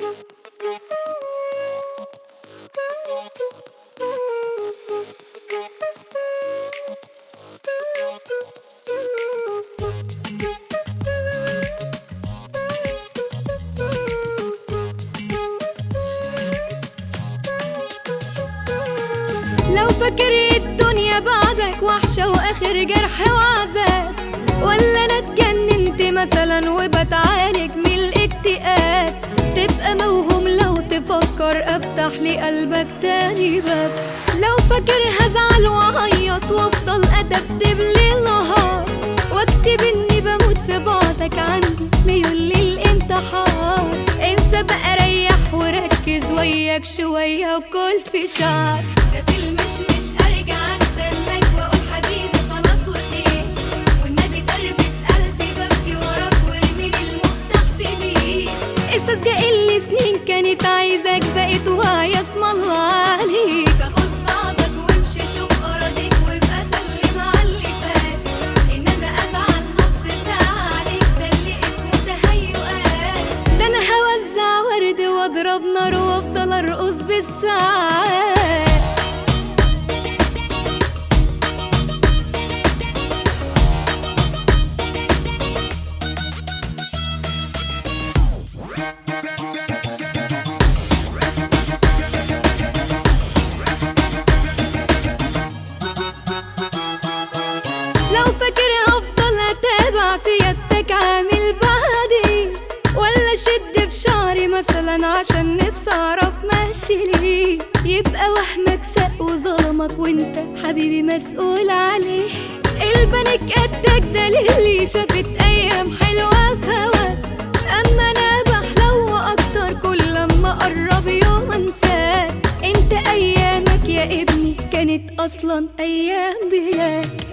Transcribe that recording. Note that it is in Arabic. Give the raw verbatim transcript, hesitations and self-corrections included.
لو فاكر الدنيا بعدك وحشة واخر جرح وعذاب، ولا انا اتجننت مثلا وبتعالج من الاكتئاب، تبقى موهوم لو تفكر افتح لي قلبك تاني باب. لو فاكر هزعل وعيط وافضل اتبتب ليل نهار، واكتب اني بموت في بعدك، عندي ميول للانتحار. انسى بقى ريح وركز وياك شوية وكل في شعر. ده فيلم مش مش ارجع استناك واقول حبيبي خلاص وخير، والنبي تربس قلبي ببكي وراك وارمي لي المفتاح في بيه. احساس جايلي سنين كانت عايزاك، بقيت واعية اسم الله عليك. فخد بعضك وامشي شوف اراضيك وابقى سلم على اللي فات، ان انا ازعل نص ساعة عليك ده اللي اسمه تهيؤات. ده انا هوزع ورد واضرب نار وافضل ارقص بالساعات. لو فاكر هفضل اتابع سيادتك عامل بعدي، ولا شد في شعري مثلا عشان نفسي اعرف ماشي ليه، يبقى وهمك ساق وظلمك وانت حبيبي مسؤول عليه. البنك قدك دليلي شافت ايام حلوة في هواك، اما انا بحلو اكتر كل لما اقرب يوم انساك. انت ايامك يا ابني كانت اصلا ايام بلاك.